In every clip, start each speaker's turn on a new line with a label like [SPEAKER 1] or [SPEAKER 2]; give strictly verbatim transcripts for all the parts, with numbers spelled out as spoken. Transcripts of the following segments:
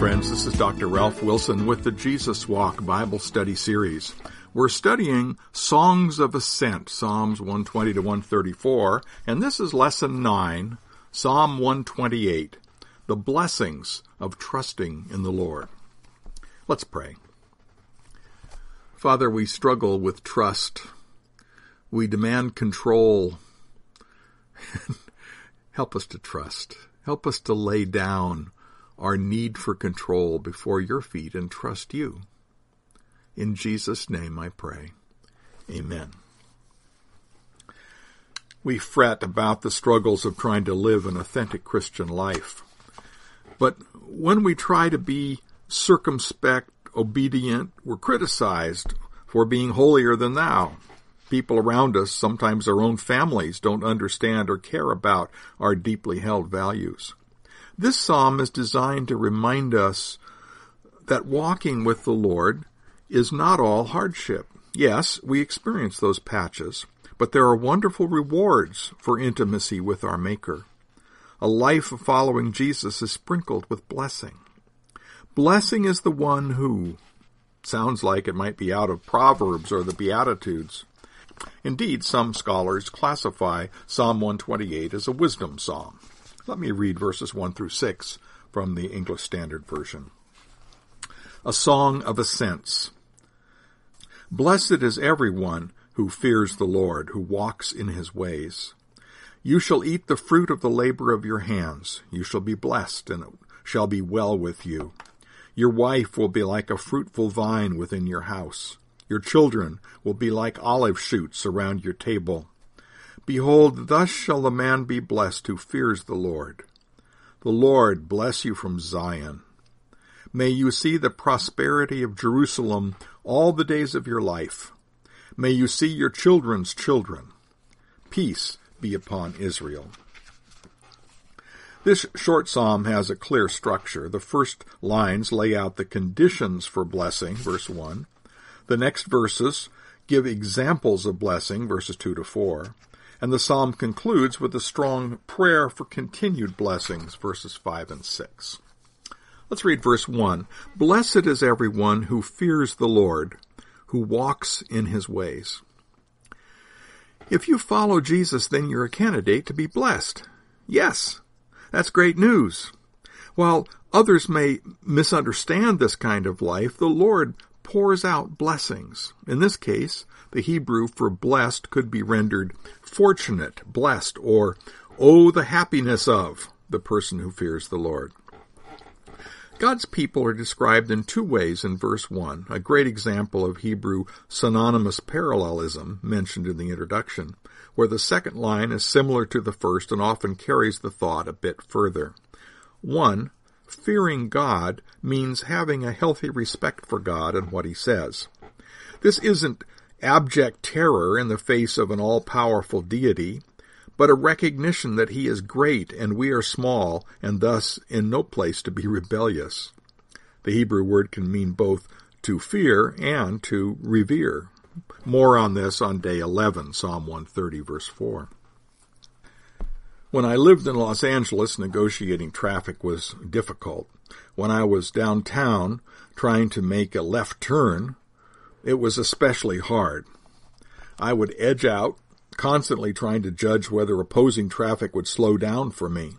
[SPEAKER 1] friends. This is Doctor Ralph Wilson with the Jesus Walk Bible Study Series. We're studying Songs of Ascent, Psalms one twenty to one thirty-four, and this is Lesson nine, Psalm one twenty-eight, the blessings of trusting in the Lord. Let's pray. Father, we struggle with trust. We demand control. Help us to trust. Help us to lay down our need for control before your feet and trust you. In Jesus' name I pray. Amen. We fret about the struggles of trying to live an authentic Christian life. But when we try to be circumspect, obedient, we're criticized for being holier than thou. People around us, sometimes our own families, don't understand or care about our deeply held values. This psalm is designed to remind us that walking with the Lord is not all hardship. Yes, we experience those patches, but there are wonderful rewards for intimacy with our Maker. A life of following Jesus is sprinkled with blessing. Blessing is the one who, sounds like it might be out of Proverbs or the Beatitudes. Indeed, some scholars classify Psalm one twenty-eight as a wisdom psalm. Let me read verses one through six from the English Standard Version. A Song of Ascents. Blessed is everyone who fears the Lord, who walks in his ways. You shall eat the fruit of the labor of your hands. You shall be blessed, and it shall be well with you. Your wife will be like a fruitful vine within your house. Your children will be like olive shoots around your table. Behold, thus shall the man be blessed who fears the Lord. The Lord bless you from Zion. May you see the prosperity of Jerusalem all the days of your life. May you see your children's children. Peace be upon Israel. This short psalm has a clear structure. The first lines lay out the conditions for blessing, verse one. The next verses give examples of blessing, verses two to four. And the psalm concludes with a strong prayer for continued blessings, verses five and six. Let's read verse one. Blessed is everyone who fears the Lord, who walks in his ways. If you follow Jesus, then you're a candidate to be blessed. Yes, that's great news. While others may misunderstand this kind of life, the Lord pours out blessings. In this case, the Hebrew for blessed could be rendered fortunate, blessed, or oh, the happiness of the person who fears the Lord. God's people are described in two ways in verse one, a great example of Hebrew synonymous parallelism mentioned in the introduction, where the second line is similar to the first and often carries the thought a bit further. One, fearing God means having a healthy respect for God and what he says. This isn't abject terror in the face of an all-powerful deity, but a recognition that he is great and we are small and thus in no place to be rebellious. The Hebrew word can mean both to fear and to revere. More on this on day eleven, Psalm one thirty, verse four. When I lived in Los Angeles, negotiating traffic was difficult. When I was downtown trying to make a left turn, it was especially hard. I would edge out, constantly trying to judge whether opposing traffic would slow down for me.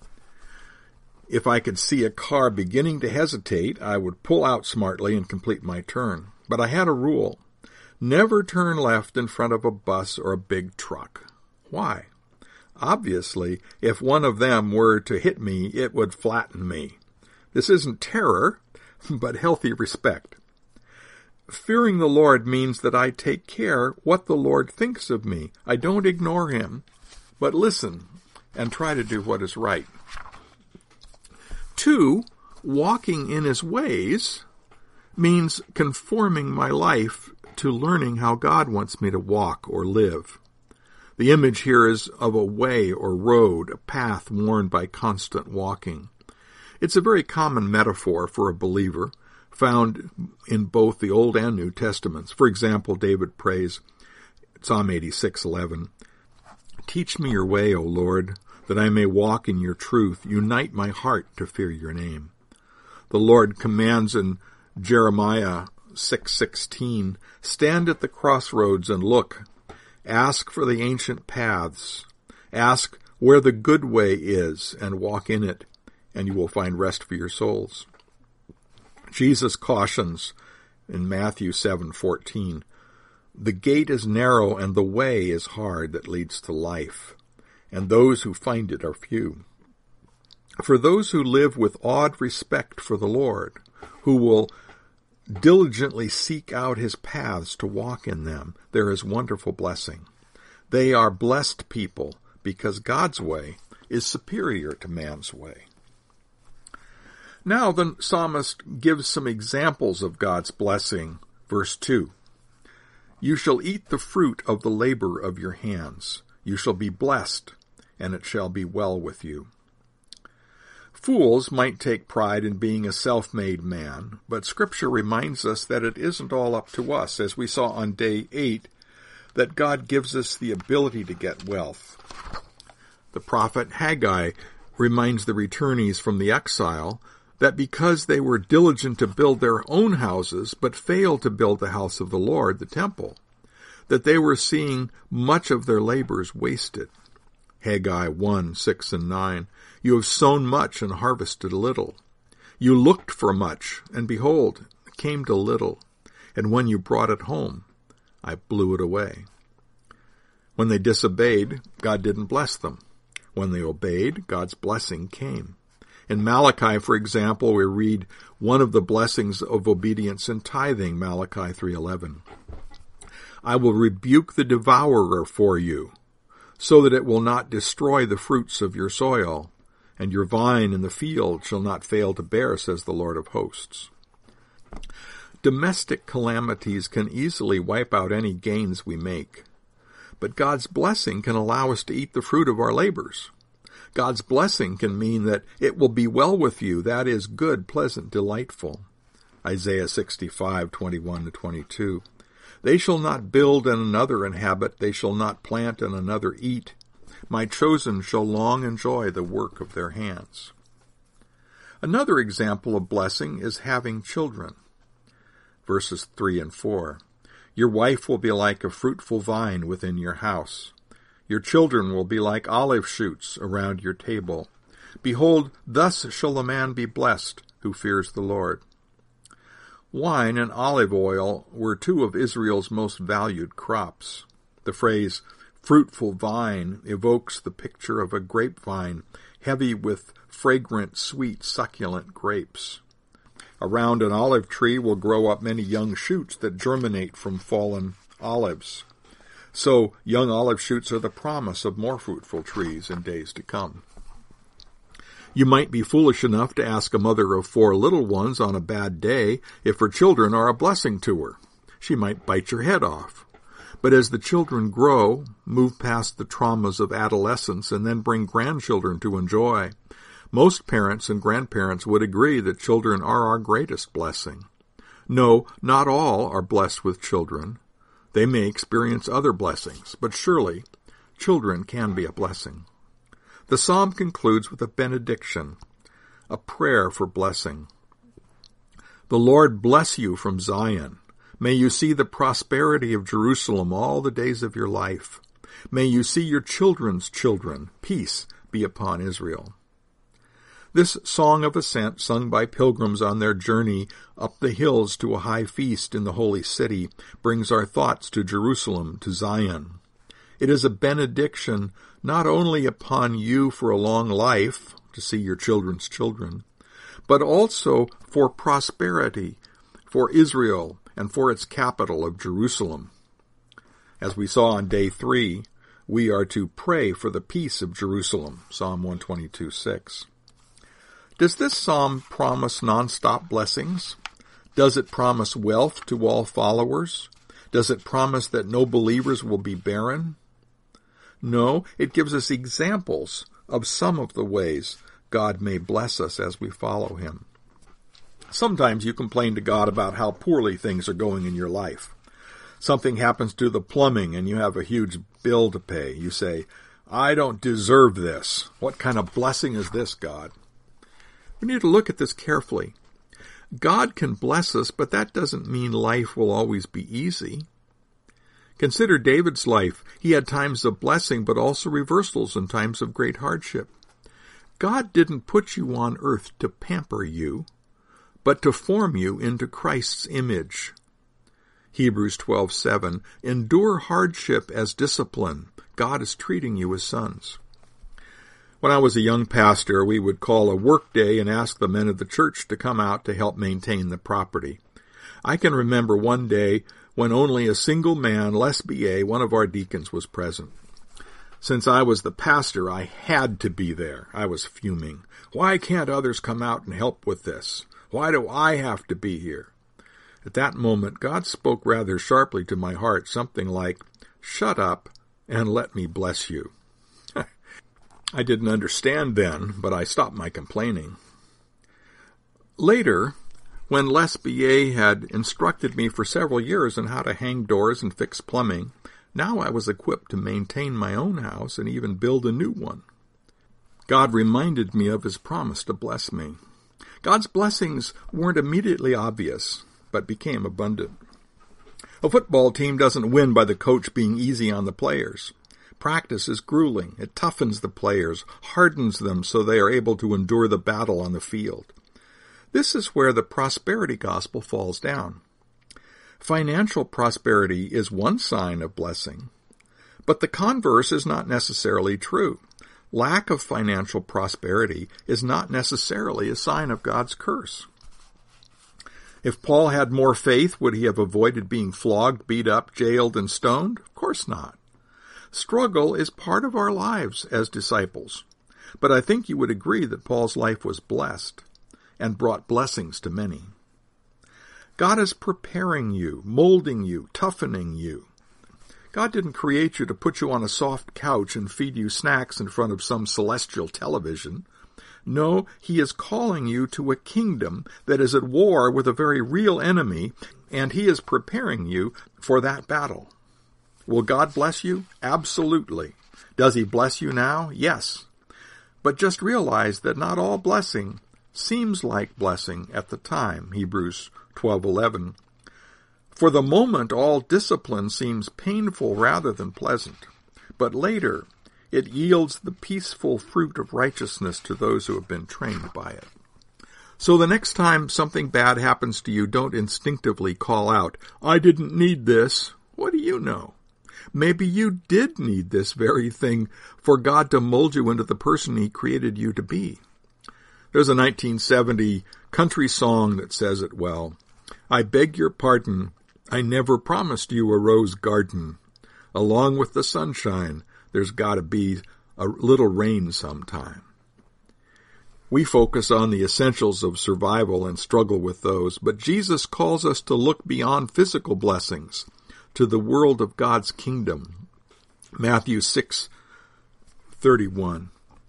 [SPEAKER 1] If I could see a car beginning to hesitate, I would pull out smartly and complete my turn. But I had a rule. Never turn left in front of a bus or a big truck. Why? Obviously, if one of them were to hit me, it would flatten me. This isn't terror, but healthy respect. Fearing the Lord means that I take care what the Lord thinks of me. I don't ignore him, but listen and try to do what is right. Two, walking in his ways means conforming my life to learning how God wants me to walk or live. The image here is of a way or road, a path worn by constant walking. It's a very common metaphor for a believer, found in both the Old and New Testaments. For example, David prays, Psalm eighty-six eleven, Teach me your way, O Lord, that I may walk in your truth. Unite my heart to fear your name. The Lord commands in Jeremiah six sixteen, "Stand at the crossroads and look. Ask for the ancient paths. Ask where the good way is, and walk in it, and you will find rest for your souls." Jesus cautions in Matthew seven fourteen, "The gate is narrow and the way is hard that leads to life, and those who find it are few. For those who live with awed respect for the Lord, who will diligently seek out his paths to walk in them, there is wonderful blessing. They are blessed people, because God's way is superior to man's way." Now the psalmist gives some examples of God's blessing. Verse two, "You shall eat the fruit of the labor of your hands. You shall be blessed, and it shall be well with you." Fools might take pride in being a self-made man, but Scripture reminds us that it isn't all up to us, as we saw on day eight, that God gives us the ability to get wealth. The prophet Haggai reminds the returnees from the exile that because they were diligent to build their own houses, but failed to build the house of the Lord, the temple, that they were seeing much of their labors wasted. Haggai one, six and nine, "You have sown much and harvested little. You looked for much, and behold, it came to little. And when you brought it home, I blew it away." When they disobeyed, God didn't bless them. When they obeyed, God's blessing came. In Malachi, for example, we read one of the blessings of obedience in tithing, Malachi three eleven. "I will rebuke the devourer for you, so that it will not destroy the fruits of your soil, and your vine in the field shall not fail to bear, says the Lord of hosts." Domestic calamities can easily wipe out any gains we make, but God's blessing can allow us to eat the fruit of our labors. God's blessing can mean that it will be well with you, that is, good, pleasant, delightful. Isaiah sixty-five, twenty-one to twenty-two. "They shall not build and another inhabit, they shall not plant and another eat. My chosen shall long enjoy the work of their hands." Another example of blessing is having children. Verses three and four. "Your wife will be like a fruitful vine within your house. Your children will be like olive shoots around your table. Behold, thus shall a man be blessed who fears the Lord." Wine and olive oil were two of Israel's most valued crops. The phrase fruitful vine evokes the picture of a grapevine, heavy with fragrant, sweet, succulent grapes. Around an olive tree will grow up many young shoots that germinate from fallen olives. So young olive shoots are the promise of more fruitful trees in days to come. You might be foolish enough to ask a mother of four little ones on a bad day if her children are a blessing to her. She might bite your head off. But as the children grow, move past the traumas of adolescence, and then bring grandchildren to enjoy, most parents and grandparents would agree that children are our greatest blessing. No, not all are blessed with children. They may experience other blessings, but surely children can be a blessing. The psalm concludes with a benediction, a prayer for blessing. "The Lord bless you from Zion. May you see the prosperity of Jerusalem all the days of your life. May you see your children's children. Peace be upon Israel." This song of ascent, sung by pilgrims on their journey up the hills to a high feast in the holy city, brings our thoughts to Jerusalem, to Zion. It is a benediction not only upon you for a long life, to see your children's children, but also for prosperity, for Israel, and for its capital of Jerusalem. As we saw on day three, we are to pray for the peace of Jerusalem, Psalm one twenty-two, six. Does this psalm promise nonstop blessings? Does it promise wealth to all followers? Does it promise that no believers will be barren? No, it gives us examples of some of the ways God may bless us as we follow him. Sometimes you complain to God about how poorly things are going in your life. Something happens to the plumbing and you have a huge bill to pay. You say, "I don't deserve this. What kind of blessing is this, God?" We need to look at this carefully. God can bless us, but that doesn't mean life will always be easy. Consider David's life. He had times of blessing, but also reversals and times of great hardship. God didn't put you on earth to pamper you, but to form you into Christ's image. Hebrews twelve seven, endure hardship as discipline. God is treating you as sons. When I was a young pastor, we would call a work day and ask the men of the church to come out to help maintain the property. I can remember one day when only a single man, Les B A, one of our deacons, was present. Since I was the pastor, I had to be there. I was fuming. Why can't others come out and help with this? Why do I have to be here? At that moment, God spoke rather sharply to my heart, something like, shut up and let me bless you. I didn't understand then, but I stopped my complaining. Later, when Les B A had instructed me for several years on how to hang doors and fix plumbing, now I was equipped to maintain my own house and even build a new one. God reminded me of his promise to bless me. God's blessings weren't immediately obvious, but became abundant. A football team doesn't win by the coach being easy on the players. Practice is grueling. It toughens the players, hardens them so they are able to endure the battle on the field. This is where the prosperity gospel falls down. Financial prosperity is one sign of blessing, but the converse is not necessarily true. Lack of financial prosperity is not necessarily a sign of God's curse. If Paul had more faith, would he have avoided being flogged, beat up, jailed, and stoned? Of course not. Struggle is part of our lives as disciples, but I think you would agree that Paul's life was blessed and brought blessings to many. God is preparing you, molding you, toughening you. God didn't create you to put you on a soft couch and feed you snacks in front of some celestial television. No, he is calling you to a kingdom that is at war with a very real enemy, and he is preparing you for that battle. Will God bless you? Absolutely. Does he bless you now? Yes. But just realize that not all blessing seems like blessing at the time, Hebrews twelve eleven. For the moment, all discipline seems painful rather than pleasant, but later it yields the peaceful fruit of righteousness to those who have been trained by it. So the next time something bad happens to you, don't instinctively call out, I didn't need this. What do you know? Maybe you did need this very thing for God to mold you into the person he created you to be. There's a nineteen seventy country song that says it well. I beg your pardon, I never promised you a rose garden. Along with the sunshine, there's got to be a little rain sometime. We focus on the essentials of survival and struggle with those, but Jesus calls us to look beyond physical blessings to the world of God's kingdom. Matthew six thirty-one.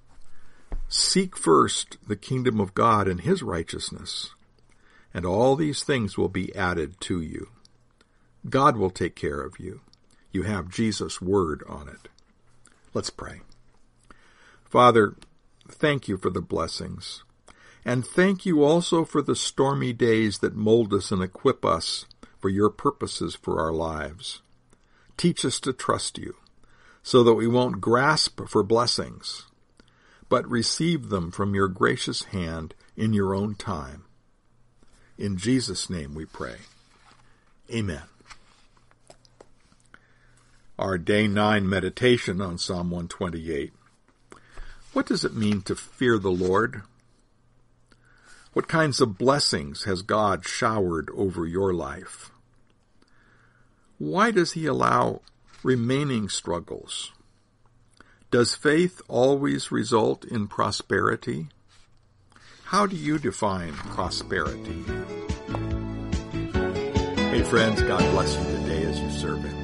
[SPEAKER 1] Seek first the kingdom of God and his righteousness, and all these things will be added to you. God will take care of you. You have Jesus' word on it. Let's pray. Father, thank you for the blessings, and thank you also for the stormy days that mold us and equip us for your purposes for our lives. Teach us to trust you, so that we won't grasp for blessings, but receive them from your gracious hand in your own time. In Jesus' name we pray. Amen. Our Day nine meditation on Psalm one twenty-eight. What does it mean to fear the Lord? What kinds of blessings has God showered over your life? Why does he allow remaining struggles? Does faith always result in prosperity? How do you define prosperity? Hey friends, God bless you today as you serve him.